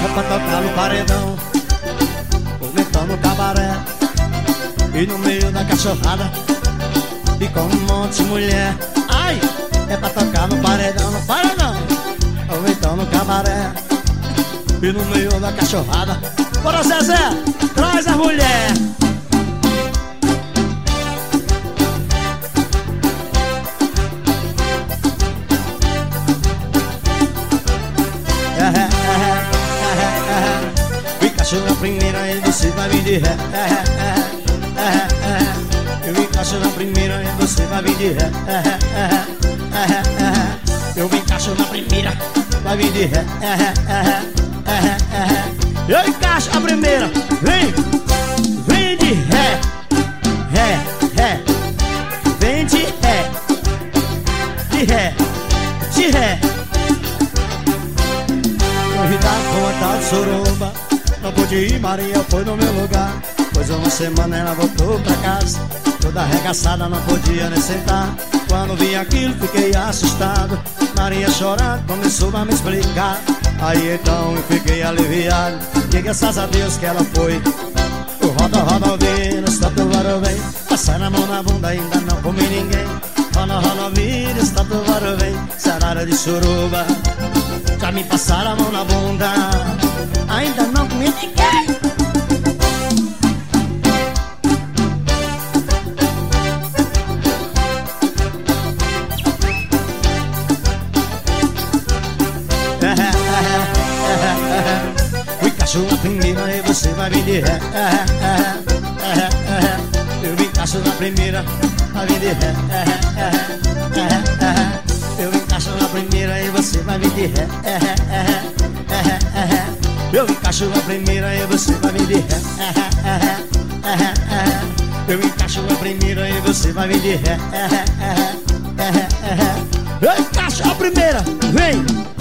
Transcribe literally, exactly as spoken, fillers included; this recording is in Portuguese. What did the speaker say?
pra tocar no paredão, aumentando o cabaré. E no meio da cachorrada e com um monte de mulher. Ai, é pra tocar no paredão, no paredão, aumentando o cabaré. E no meio da cachorrada, bora Zezé, traz a mulher. Eu encaixo na primeira e você vai vir de ré. Eu encaixo na primeira e você vai vir de ré. Eu encaixo na primeira, vai vir de ré. Eu encaixo a primeira, vem, vem de ré, ré, ré, vem de ré, de ré, de ré. Irritado com a tal de suruba, não pude ir, Maria foi no meu lugar. Pois uma semana ela voltou pra casa, toda arregaçada, não podia nem sentar. Quando vi aquilo fiquei assustado, Maria chorando começou a me explicar. Aí então eu fiquei aliviado, e graças a Deus que ela foi. O roda, roda, ouvindo, está tudo bem. Passar a mão na bunda, ainda não comi ninguém. Roda, roda, ouvindo, está tudo bem. Sarara de suruba, já me passaram a mão na bunda, ainda não comi ninguém. Eu encaixo na primeira e você vai vir de ré. Eu me encaixo na primeira, vai vir de ré. Eu encaixo na primeira e você vai vir de ré. Eu encaixo na primeira e você vai vir de ré. Eu encaixo na primeira e você vai vir de ré. Eu encaixo a primeira, vem.